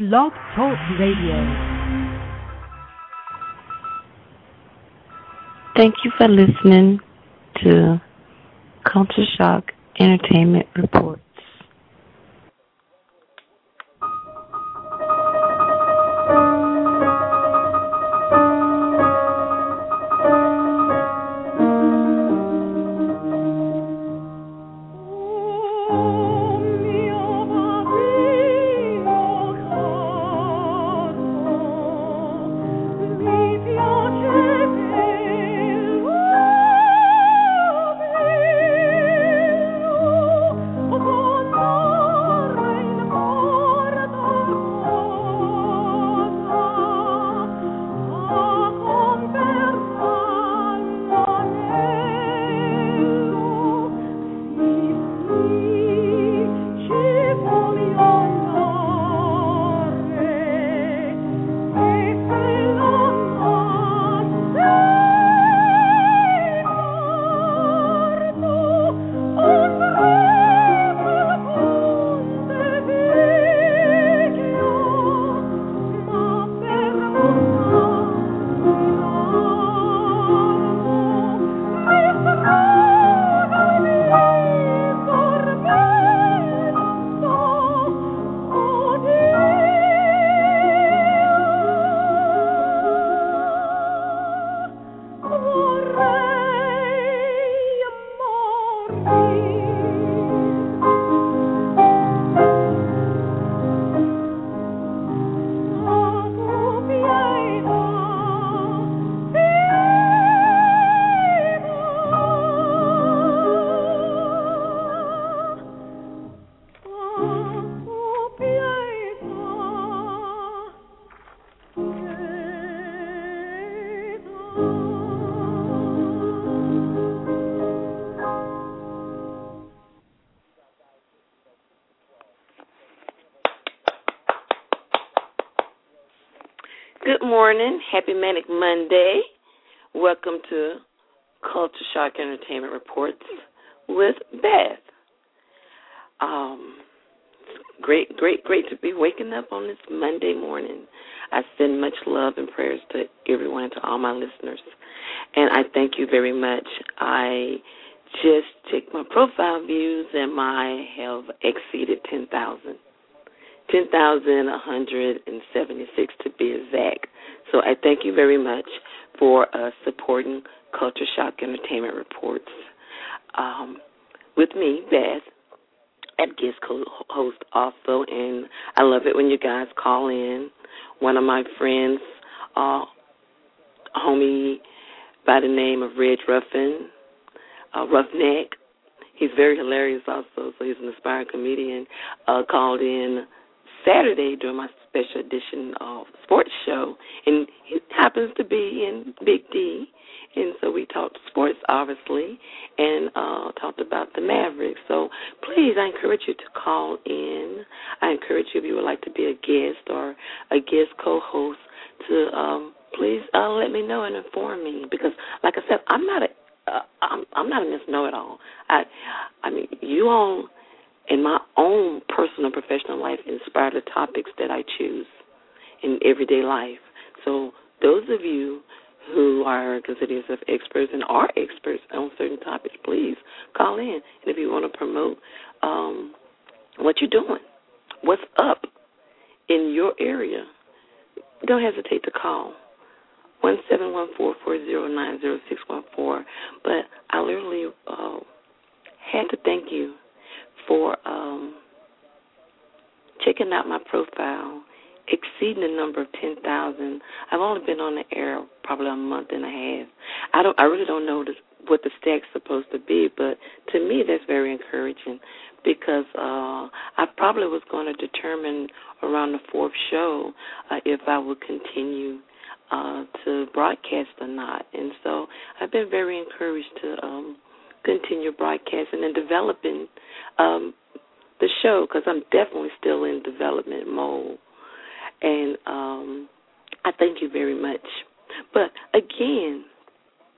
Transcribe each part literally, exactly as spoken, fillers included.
Blog Talk Radio. Thank you for listening to Culture Shock Entertainment Reports. Good morning. Happy Manic Monday. Welcome to Culture Shock Entertainment Reports with Beth. Um, great, great, great to be waking up on this Monday morning. I send much love and prayers to everyone and to all my listeners. And I thank you very much. I just checked my profile views and I have exceeded ten thousand. ten thousand one hundred seventy-six to be exact. So I thank you very much for uh, supporting Culture Shock Entertainment Reports. Um, with me, Beth, at guest co-host also, and I love it when you guys call in. One of my friends, uh, homie by the name of Reg Ruffin, uh, Roughneck, he's very hilarious also, so he's an aspiring comedian, uh, called in Saturday during my special edition of sports show, and he happens to be in Big D, and so we talked sports, obviously, and uh, talked about the Mavericks. So please, I encourage you to call in. I encourage you, if you would like to be a guest or a guest co-host, to um, please uh, let me know and inform me, because, like I said, I'm not a uh, I'm, I'm not a Miss Know-It-all. I, I mean, you all, in my own personal and professional life, inspire the topics that I choose in everyday life. So those of you who are consider yourself experts and are experts on certain topics, please call in. And if you want to promote um, what you're doing, what's up in your area, don't hesitate to call. one seven one four, four zero nine zero six one four. But I literally uh, had to thank you for um, checking out my profile, exceeding the number of ten thousand. I've only been on the air probably a month and a half. I don't. I really don't know this, what the stack's supposed to be, but to me that's very encouraging, because uh, I probably was going to determine around the fourth show uh, if I would continue uh, to broadcast or not. And so I've been very encouraged to um, continue broadcasting and developing um, the show, because I'm definitely still in development mode. And um, I thank you very much. But again,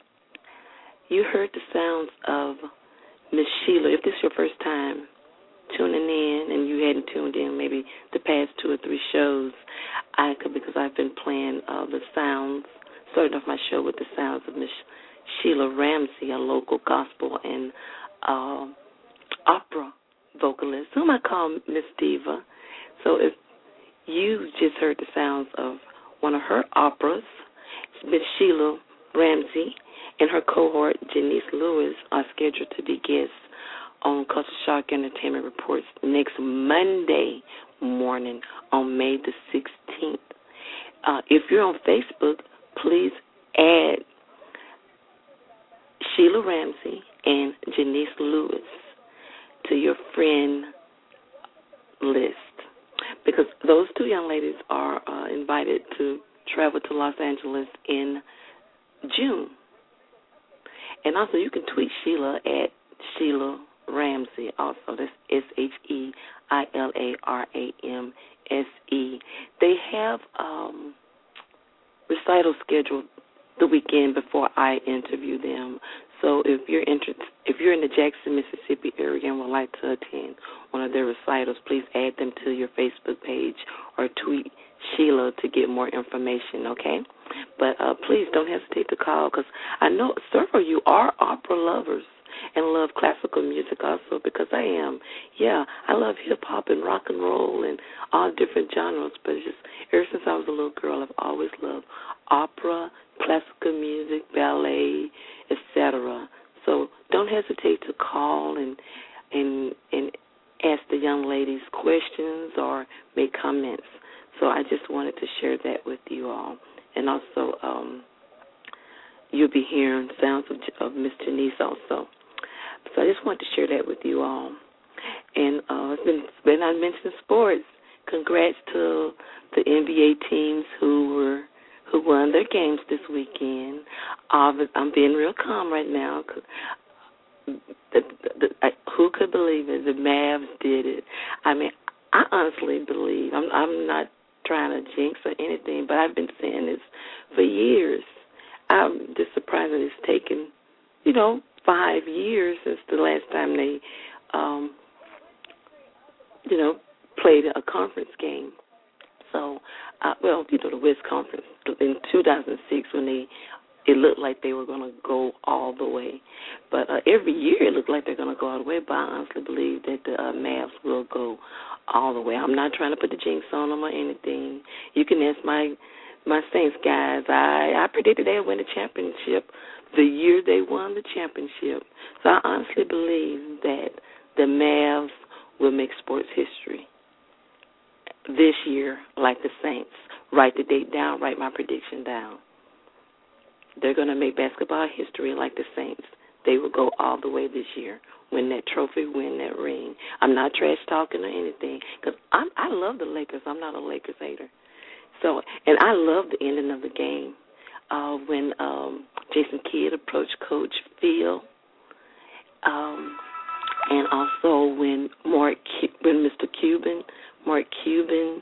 you heard the sounds of Miss Sheila. If this is your first time tuning in and you hadn't tuned in maybe the past two or three shows, I could, because I've been playing uh, the sounds, starting off my show with the sounds of Miss Sheila Ramsey, a local gospel and uh, opera vocalist, whom I call Miss Diva. So if you just heard the sounds of one of her operas, Miss Sheila Ramsey and her cohort, Janice Lewis, are scheduled to be guests on Culture Shock Entertainment Reports next Monday morning on May the sixteenth. Uh, if you're on Facebook, please add Sheila Ramsey and Janice Lewis to your friend list, because those two young ladies are uh, invited to travel to Los Angeles in June. And also you can tweet Sheila at Sheila Ramsey also. That's S H E I L A R A M S E. They have um, recitals scheduled the weekend before I interview them. So if you're interested, if you're in the Jackson, Mississippi area and would like to attend one of their recitals, please add them to your Facebook page or tweet Sheila to get more information, okay? But uh, please don't hesitate to call, because I know several of you are opera lovers and love classical music also, because I am. Yeah, I love hip-hop and rock and roll and all different genres, but it's just ever since I was a little girl, I've always loved opera, classical music, ballet, et cetera. So don't hesitate to call and and and ask the young ladies questions or make comments. So I just wanted to share that with you all. And also, um, you'll be hearing sounds of, of Miss Janice also. So I just wanted to share that with you all. And uh, it's been, when I mentioned sports, congrats to the N B A teams who were who won their games this weekend. Uh, I'm being real calm right now. Cause the, the, the, I, who could believe it? The Mavs did it. I mean, I honestly believe, I'm, I'm not trying to jinx or anything, but I've been saying this for years. I'm just surprised that it's taken, you know, five years since the last time they, um, you know, played a conference game. So, uh, well, you know, the West Conference in two thousand six when they, it looked like they were going to go all the way. But uh, every year it looked like they're going to go all the way, but I honestly believe that the uh, Mavs will go all the way. I'm not trying to put the jinx on them or anything. You can ask my my Saints guys. I, I predicted they would win the championship the year they won the championship. So I honestly believe that the Mavs will make sports history this year, like the Saints. Write the date down, write my prediction down. They're going to make basketball history like the Saints. They will go all the way this year, win that trophy, win that ring. I'm not trash talking or anything, because I love the Lakers. I'm not a Lakers hater. So, and I love the ending of the game uh, when um, Jason Kidd approached Coach Phil, um, and also when Mark, when Mister Cuban, Mark Cuban,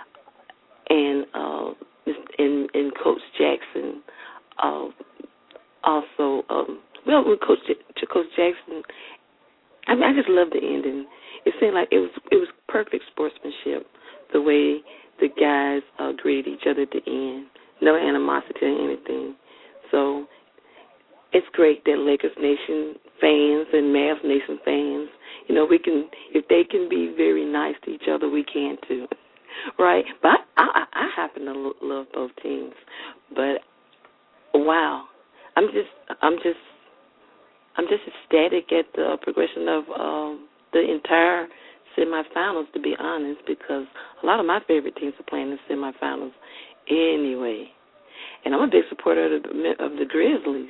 and uh, and, and Coach Jackson. Uh, also, um, well, with Coach J- Coach Jackson, I mean, I just love the ending. It seemed like it was it was perfect sportsmanship, the way the guys uh, greeted each other at the end. No animosity or anything. So it's great that Lakers Nation fans and Mavs Nation fans, you know, we can, if they can be very nice to each other, we can too, right? But I, I, I happen to lo- love both teams, but. Wow, I'm just, I'm just, I'm just ecstatic at the progression of um, the entire semifinals. To be honest, because a lot of my favorite teams are playing in the semifinals anyway, and I'm a big supporter of the, of the Grizzlies.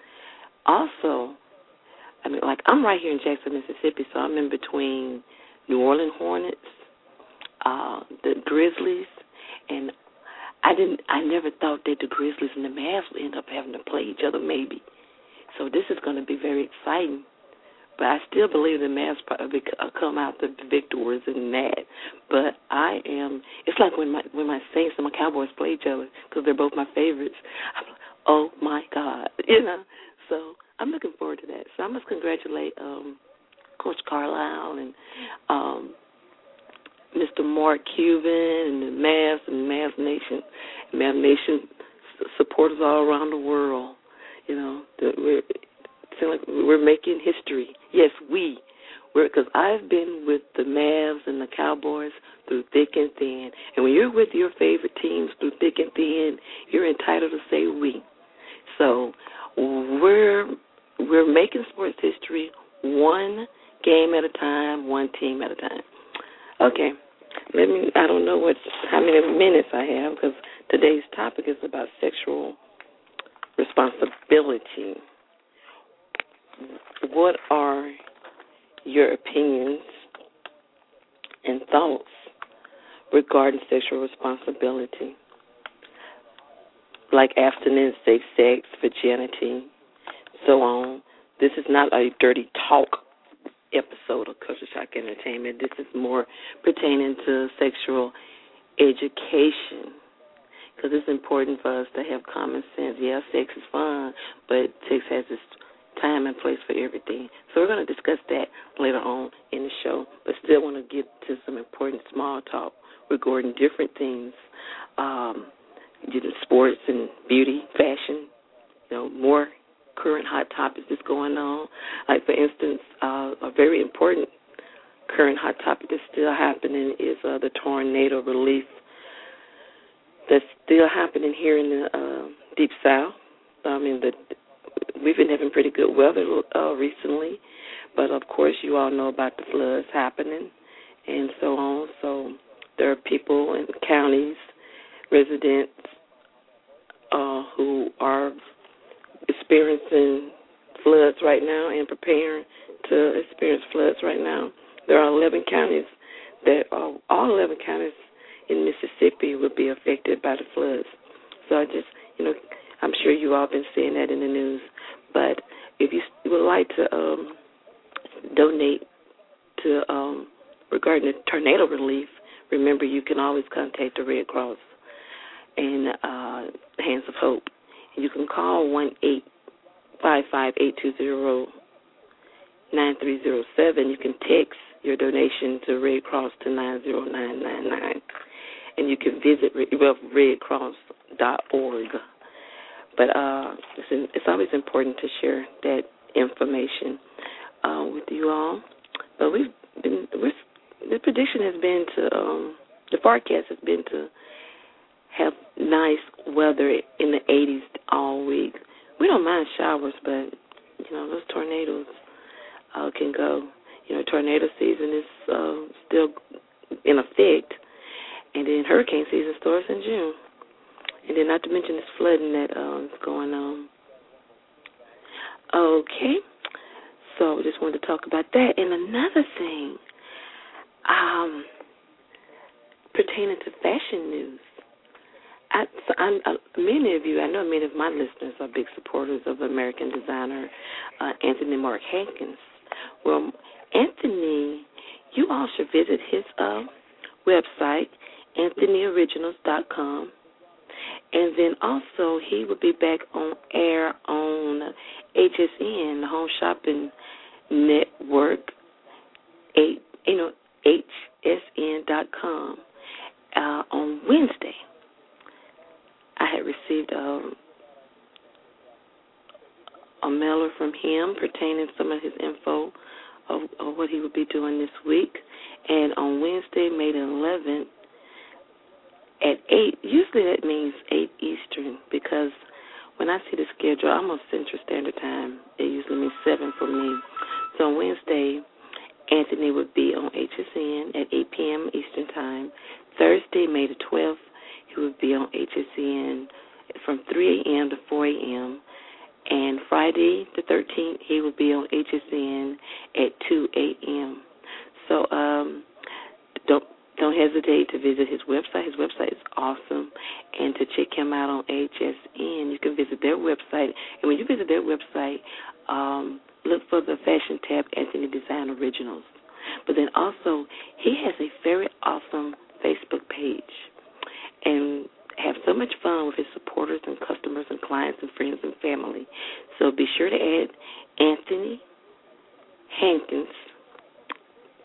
Also, I mean, like I'm right here in Jackson, Mississippi, so I'm in between New Orleans Hornets, uh, the Grizzlies, and. I didn't. I never thought that the Grizzlies and the Mavs would end up having to play each other, maybe. So this is going to be very exciting. But I still believe the Mavs probably come out the victors in that. But I am. It's like when my when my Saints and my Cowboys play each other, because they're both my favorites. I'm like, oh my God, you know. So I'm looking forward to that. So I must congratulate um, Coach Carlisle and um, Mister Mark Cuban and the Mavs and Mavs Nation, Mavs Nation supporters all around the world. You know, we're feel like we're making history. Yes, we. Because I've been with the Mavs and the Cowboys through thick and thin. And when you're with your favorite teams through thick and thin, you're entitled to say we. So we're we're making sports history one game at a time, one team at a time. Okay. Let me. I don't know what how many minutes I have because today's topic is about sexual responsibility. What are your opinions and thoughts regarding sexual responsibility, like abstinence, safe sex, virginity, so on? This is not a dirty talk episode of Culture Shock Entertainment. This is more pertaining to sexual education, because it's important for us to have common sense. Yeah, sex is fun, but sex has its time and place for everything. So we're going to discuss that later on in the show, but still want to get to some important small talk regarding different things, um, sports and beauty, fashion, you know, more current hot topics that's going on. Like, for instance, uh, a very important current hot topic that's still happening is uh, the tornado relief that's still happening here in the uh, Deep South. I mean, the we've been having pretty good weather uh, recently, but of course you all know about the floods happening and so on. So there are people in counties, residents uh, who are experiencing floods right now and preparing to experience floods right now. There are eleven counties that are, all eleven counties in Mississippi will be affected by the floods. So I just, you know, I'm sure you all been seeing that in the news. But if you would like to um, donate to um, regarding the tornado relief, remember you can always contact the Red Cross and uh, Hands of Hope. You can call one eight five five, eight two zero, nine three zero seven. You can text your donation to Red Cross to nine zero nine nine nine. And you can visit red cross dot org. But uh, it's, in, it's always important to share that information uh, with you all. But we've been, we're, the prediction has been to, um, the forecast has been to have nice weather in the eighties all week. We don't mind showers, but, you know, those tornadoes uh, can go. You know, tornado season is uh, still in effect, and then hurricane season starts in June. And then not to mention this flooding that uh, is going on. Okay. So I just wanted to talk about that. And another thing, um, pertaining to fashion news. I, so I'm, uh, many of you, I know many of my listeners are big supporters of American designer uh, Anthony Mark Hankins. Well, Anthony, you all should visit his uh, website, anthony originals dot com. And then also he will be back on air on H S N, the Home Shopping Network, eight, you know, H S N dot com uh, on Wednesday. I had received a, a mailer from him pertaining to some of his info of, of what he would be doing this week. And on Wednesday, May the eleventh, at eight, usually that means eight Eastern, because when I see the schedule, I'm on Central Standard Time. It usually means seven for me. So on Wednesday, Anthony would be on H S N at eight p.m. Eastern Time. Thursday, May the twelfth, he would be on H S N from three a.m. to four a.m. And Friday, the thirteenth, he will be on H S N at two a.m. So um, don't Don't hesitate to visit his website. His website is awesome. And to check him out on H S N, you can visit their website. And when you visit their website, um, look for the fashion tab, Anthony Design Originals. But then also, he has a very awesome Facebook page. And have so much fun with his supporters and customers and clients and friends and family. So be sure to add Anthony Hankins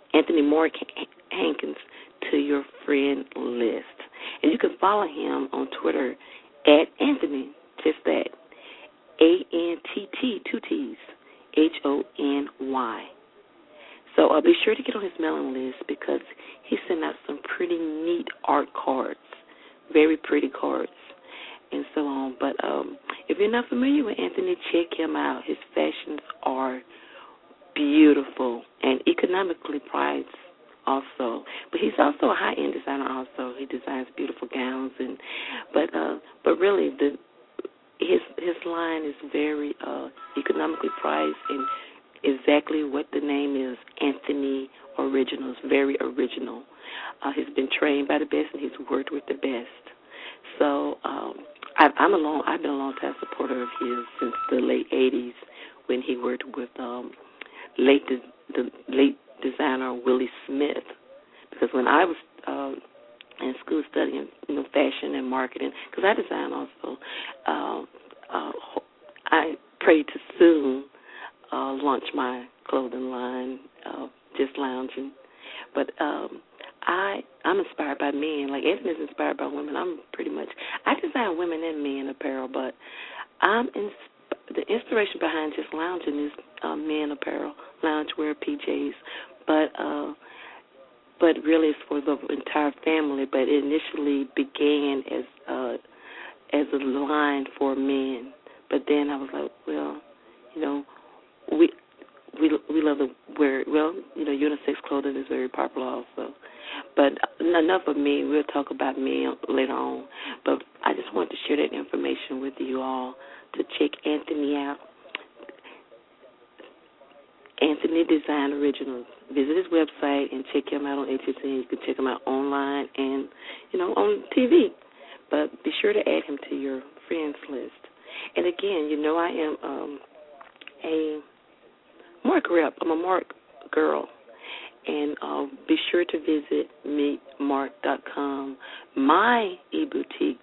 Anthony Moore Hankins to your friend list. And you can follow him on Twitter at Anthony, just that, A N T T, two T's, H O N Y. So uh, be sure to get on his mailing list because he sent out some pretty neat art cards, very pretty cards, and so on. But um, if you're not familiar with Anthony, check him out. His fashions are beautiful and economically priced also. But he's also a high-end designer also. He designs beautiful gowns, and but uh, but really the his his line is very uh, economically priced and exactly what the name is, Anthony Originals, very original. Uh, he's been trained by the best and he's worked with the best. So um, I, I'm a long, I've been a long-time supporter of his since the late eighties when he worked with um, late the, the late designer Willie Smith. Because when I was uh, in school studying, you know, fashion and marketing, because I design also, uh, uh, I prayed to soon uh, launch my clothing line, uh, just lounging. But um, I, I'm inspired by men. Like Anthony's inspired by women. I'm pretty much, I design women and men apparel, but I'm in, the inspiration behind just lounging is uh, men apparel, loungewear, P Js. But uh, but really it's for the entire family. But it initially began as uh, as a line for men. But then I was like, well, you know, we we we love to wear, well, you know, unisex clothing is very popular also. But enough of me. We'll talk about me later on. But I just wanted to share that information with you all to check Anthony out. Anthony Design Originals. Visit his website and check him out on H S N. You can check him out online and, you know, on T V. But be sure to add him to your friends list. And again, you know I am um, a Mark rep. I'm a Mark girl. And uh, be sure to visit meet mark dot com. My e-boutique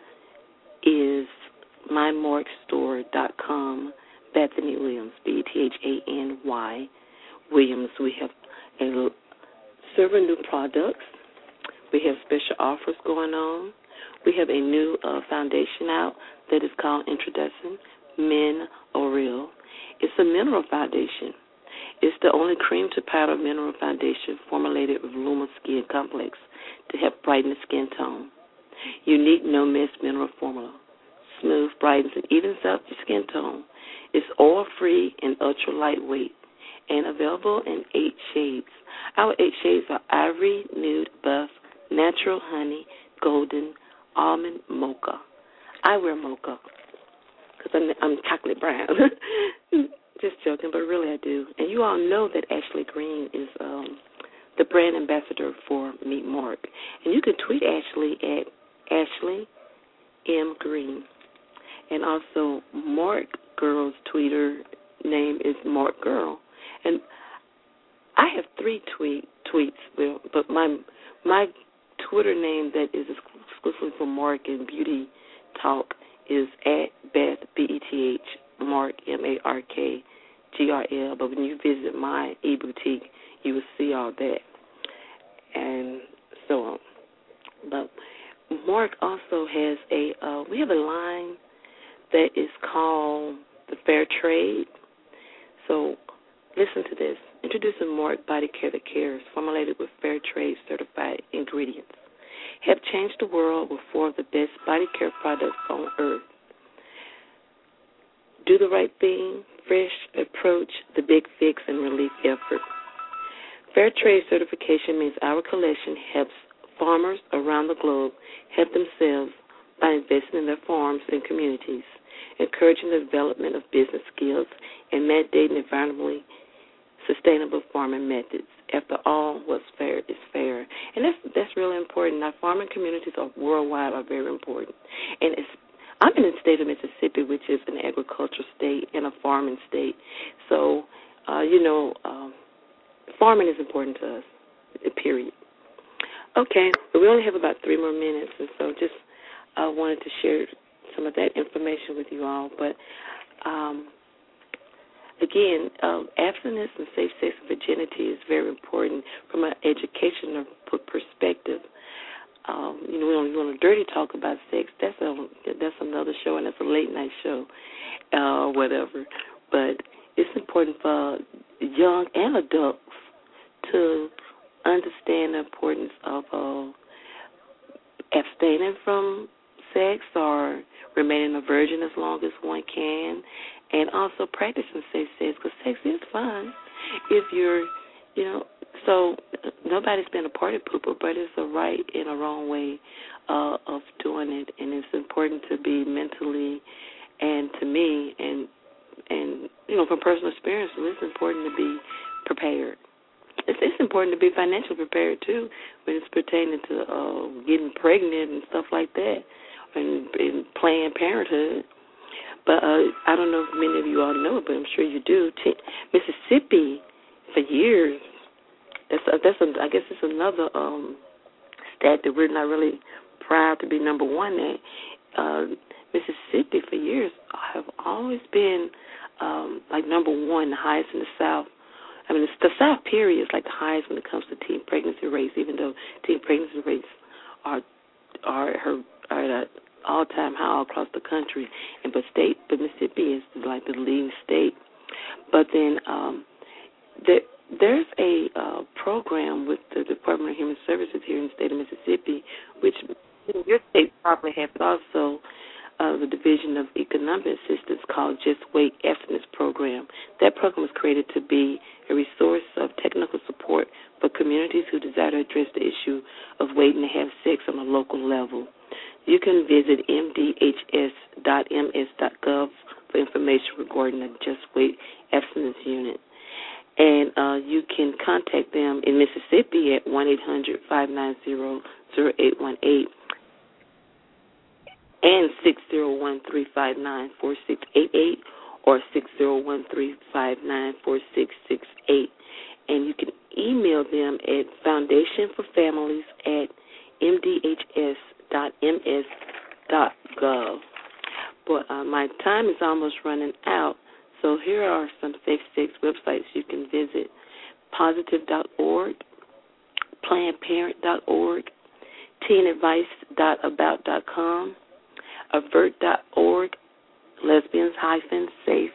is my mark store dot com. Bethany Williams, B E T H A N Y Williams. We have a, several new products. We have special offers going on. We have a new uh, foundation out that is called Introducing Men Oreal. It's a mineral foundation. It's the only cream to powder mineral foundation formulated with Luma Skin Complex to help brighten the skin tone. Unique no-mess mineral formula. Smooth, brightens, and evens out your skin tone. It's oil-free and ultra-lightweight and available in eight shades. Our eight shades are ivory, nude, buff, natural honey, golden, almond, mocha. I wear mocha because I'm, I'm chocolate brown. Just joking, but really I do. And you all know that Ashley Green is um, the brand ambassador for Meet Mark. And you can tweet Ashley at Ashley M. Green. And also Mark Girl's Twitter name is Mark Girl. And I have three tweet tweets, well, but my my Twitter name that is exclusively for Mark and Beauty Talk is at Beth, B E T H, Mark, M A R K, G R L. But when you visit my e-boutique, you will see all that. And so on. But Mark also has a, uh, we have a line that is called the Fair Trade. So listen to this. Introducing Mark Body Care That Cares, formulated with Fair Trade certified ingredients. Help change the world with four of the best body care products on earth. Do the right thing, fresh approach, the big fix, and relief effort. Fair Trade certification means our collection helps farmers around the globe help themselves by investing in their farms and communities, encouraging the development of business skills, and mandating environmentally sustainable farming methods. After all, what's fair is fair. And that's that's really important. Our farming communities are worldwide are very important. And it's, I'm in the state of Mississippi, which is an agricultural state and a farming state. So, uh, you know, um, farming is important to us, period. Okay, but we only have about three more minutes, and so just I uh, wanted to share some of that information with you all. But um, again, um, abstinence and safe sex and virginity is very important from an educational perspective. Um, you know, we don't want to dirty talk about sex. That's a that's another show, and that's a late night show, uh, whatever. But it's important for young and adults to understand the importance of uh, abstaining from sex or remaining a virgin as long as one can, and also practicing safe sex, because sex is fun if you're, you know, so nobody's been a party pooper, but it's a right and a wrong way uh, of doing it, and it's important to be mentally, and to me, and, and you know, from personal experience, it's important to be prepared. It's, it's important to be financially prepared, too, when it's pertaining to uh, getting pregnant and stuff like that, and, and Planned Parenthood. But uh, I don't know if many of you all know it, but I'm sure you do. T- Mississippi, for years, that's, a, that's a, I guess it's another um, stat that we're not really proud to be number one at. Uh, Mississippi, for years, have always been um, like number one, the highest in the South. I mean, it's, the South period is like the highest when it comes to teen pregnancy rates, even though teen pregnancy rates are are her are at an all-time high all across the country. And but state, but Mississippi is like the leading state. But then um, there, there's a uh, program with the Department of Human Services here in the state of Mississippi, which your state probably has, but also Uh, the Division of Economic Assistance called Just Wait Abstinence Program. That program was created to be a resource of technical support for communities who desire to address the issue of waiting to have sex on a local level. You can visit m d h s dot m s dot gov for information regarding the Just Wait Abstinence Unit. And uh, you can contact them in Mississippi at one eight hundred, five nine zero, zero eight one eight. and six zero one, three five nine, four six eight eight or six zero one, three five nine, four six six eight. And you can email them at foundation for families at m d h s dot m s dot gov. But uh, my time is almost running out, so here are some safe sex websites you can visit: positive dot org, planned parent dot org, teen advice dot about dot com, avert dot org, lesbians hyphen safe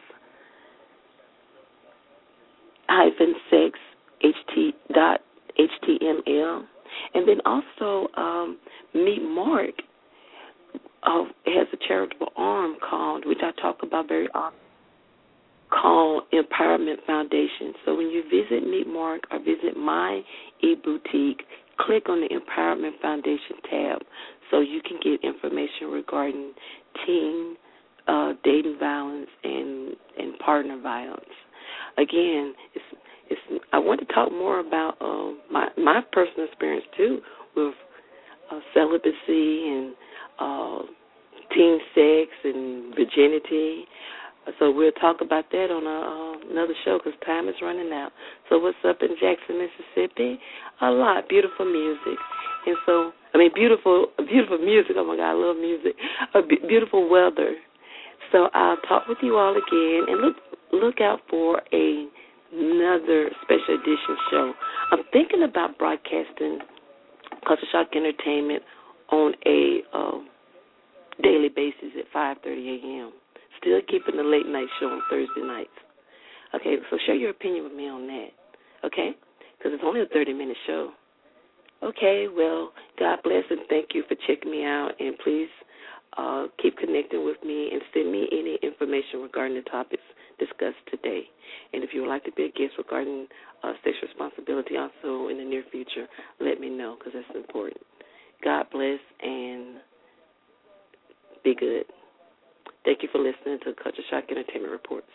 hyphen sex ht dot html, and then also um, Meet Mark uh, has a charitable arm called, which I talk about very often, called Empowerment Foundation. So when you visit Meet Mark or visit My eBoutique, click on the Empowerment Foundation tab so you can get information regarding teen uh, dating violence and, and partner violence. Again, it's, it's, I want to talk more about uh, my, my personal experience, too, with uh, celibacy and uh, teen sex and virginity. So we'll talk about that on a, uh, another show because time is running out. So what's up in Jackson, Mississippi? A lot. Beautiful music. And so, I mean, beautiful beautiful music. Oh, my God, I love music. A b- beautiful weather. So I'll talk with you all again. And look look out for a, another special edition show. I'm thinking about broadcasting Culture Shock Entertainment on a uh, daily basis at five thirty a.m. Still keeping the late night show on Thursday nights. Okay, so share your opinion with me on that, okay? Because it's only a thirty-minute show. Okay, well, God bless and thank you for checking me out, and please uh, keep connecting with me and send me any information regarding the topics discussed today. And if you would like to be a guest regarding uh, sexual responsibility also in the near future, let me know because that's important. God bless and be good. Thank you for listening to Culture Shock Entertainment Reports.